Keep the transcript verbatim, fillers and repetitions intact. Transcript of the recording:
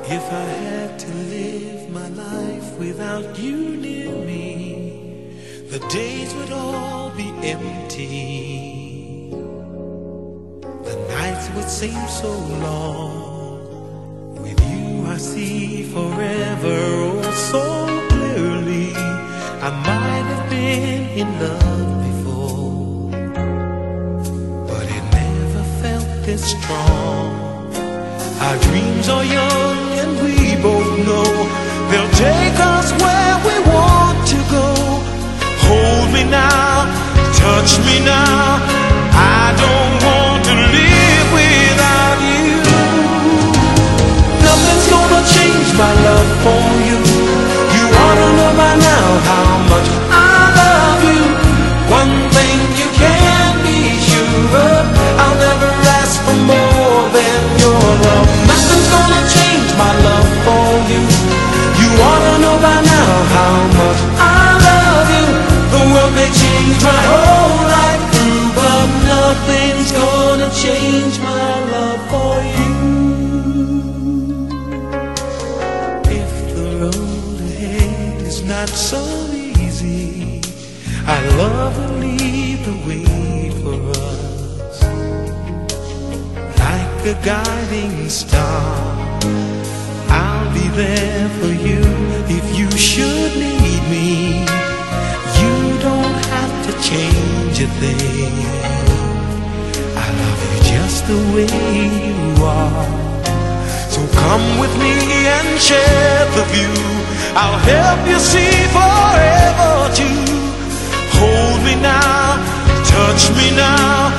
If I had to live my life without you near me, the days would all be empty. The nights would seem so long. With you I see forever oh so clearly. I might have been in love before, but it never felt this strong. Our dreams are young and we both know they'll take us where we want to go. Hold me now, touch me now, I don't want to live without you. Nothing's gonna change my love for you. You ought to know by now how much I love you. One thing you can be sure of, I'll never ask for more than your love. Nothing's gonna change my love for you. You ought to know by now how much I love you. The world may change my whole life through, but nothing's gonna change my love for you. If the road ahead is not so easy, I'd love to lead the way for us. Like a guiding star, I'll be there for you if you should need me. You don't have to change a thing. I love you just the way you are. So come with me and share the view. I'll help you see forever too. Hold me now, touch me now,